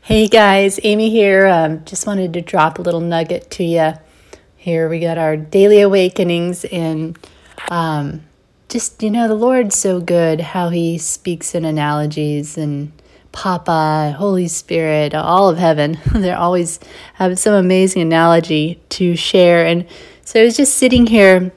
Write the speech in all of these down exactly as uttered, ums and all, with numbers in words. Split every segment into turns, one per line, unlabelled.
Hey guys, Amy here. Um, just wanted to drop a little nugget to you. Here we got our daily awakenings, and um, just, you know, the Lord's so good how He speaks in analogies, and Papa, Holy Spirit, all of heaven. They always have some amazing analogy to share. And so I was just sitting here,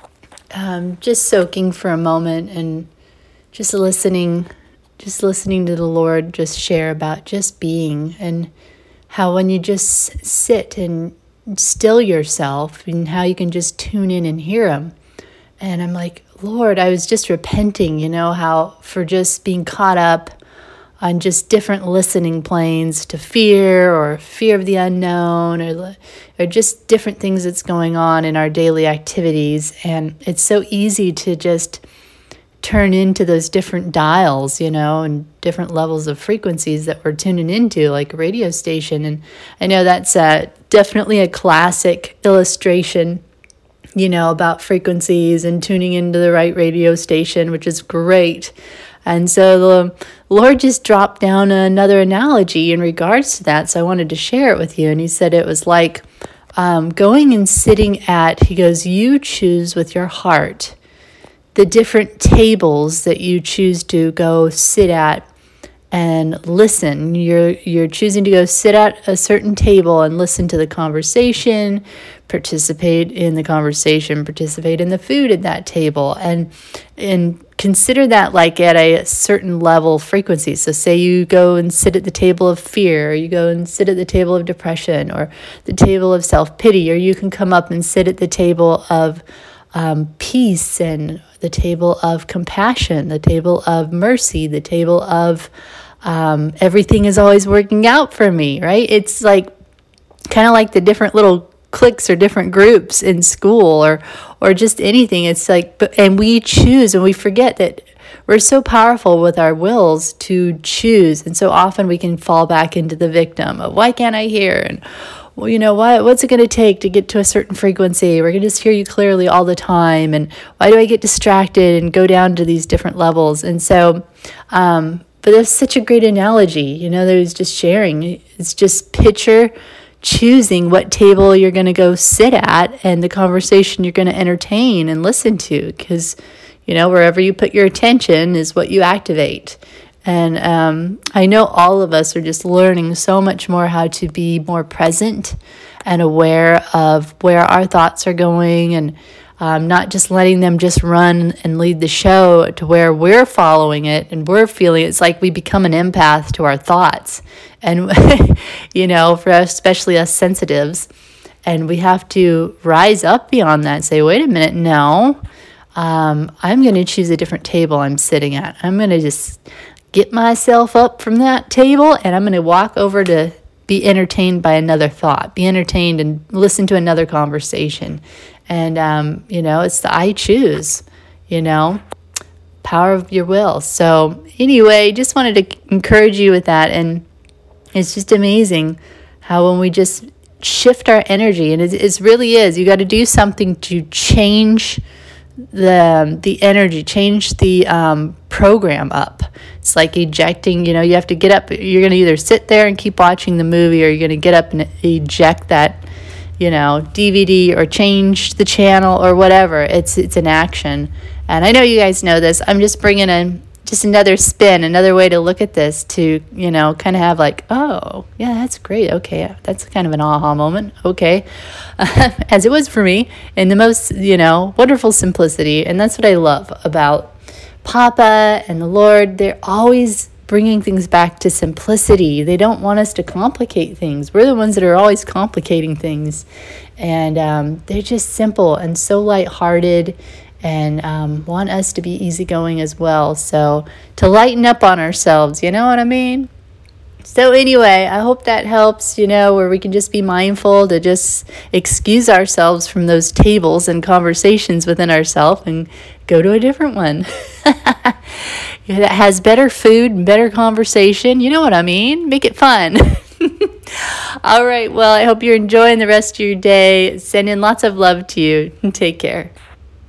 um, just soaking for a moment and just listening. Just listening to the Lord just share about just being, and how when you just sit and still yourself, and how you can just tune in and hear Him. And I'm like, Lord, I was just repenting, you know, how for just being caught up on just different listening planes to fear, or fear of the unknown, or, or just different things that's going on in our daily activities. And it's so easy to just turn into those different dials, you know, and different levels of frequencies that we're tuning into, like a radio station. And I know that's uh, definitely a classic illustration, you know, about frequencies and tuning into the right radio station, which is great. And so the Lord just dropped down another analogy in regards to that. So I wanted to share it with you. And He said it was like um, going and sitting at, He goes, you choose with your heart the different tables that you choose to go sit at and listen. You're you're choosing to go sit at a certain table and listen to the conversation, participate in the conversation, participate in the food at that table, and and consider that like at a certain level frequency. So say you go and sit at the table of fear, or you go and sit at the table of depression, or the table of self-pity, or you can come up and sit at the table of um, peace, and the table of compassion, the table of mercy, the table of um, everything is always working out for me, right? It's like kind of like the different little cliques or different groups in school, or or just anything. It's like, but and we choose, and we forget that we're so powerful with our wills to choose. And so often we can fall back into the victim of, why can't I hear? And, well, you know, what, what's it going to take to get to a certain frequency? We're going to just hear you clearly all the time. And why do I get distracted and go down to these different levels? And so, um, but that's such a great analogy, you know, that was just sharing. It's just picture choosing what table you're going to go sit at, and the conversation you're going to entertain and listen to, because, you know, wherever you put your attention is what you activate. And um, I know all of us are just learning so much more how to be more present and aware of where our thoughts are going, and um, not just letting them just run and lead the show to where we're following it and we're feeling it. It's like we become an empath to our thoughts. And, you know, for us, especially us sensitives, and we have to rise up beyond that and say, wait a minute, no, um, I'm going to choose a different table I'm sitting at. I'm going to just get myself up from that table, and I'm going to walk over to be entertained by another thought, be entertained and listen to another conversation. And, um, you know, it's the I choose, you know, power of your will. So anyway, just wanted to encourage you with that. And it's just amazing how when we just shift our energy, and it, it really is, you got to do something to change the the energy, change the um, program up. It's like ejecting, you know, you have to get up. You're going to either sit there and keep watching the movie, or you're going to get up and eject that, you know, D V D, or change the channel, or whatever. It's it's an action. And I know you guys know this. I'm just bringing in just another spin, another way to look at this, to, you know, kind of have like, oh, yeah, that's great. Okay, that's kind of an aha moment. Okay, as it was for me, in the most, you know, wonderful simplicity. And that's what I love about Papa and the Lord. They're always bringing things back to simplicity. They don't want us to complicate things. We're the ones that are always complicating things. And um, they're just simple and so lighthearted, and um, want us to be easygoing as well. So to lighten up on ourselves, you know what I mean? So anyway, I hope that helps, you know, where we can just be mindful to just excuse ourselves from those tables and conversations within ourselves and go to a different one that has better food and better conversation. You know what I mean? Make it fun. All right. Well, I hope you're enjoying the rest of your day. Sending lots of love to you. Take care.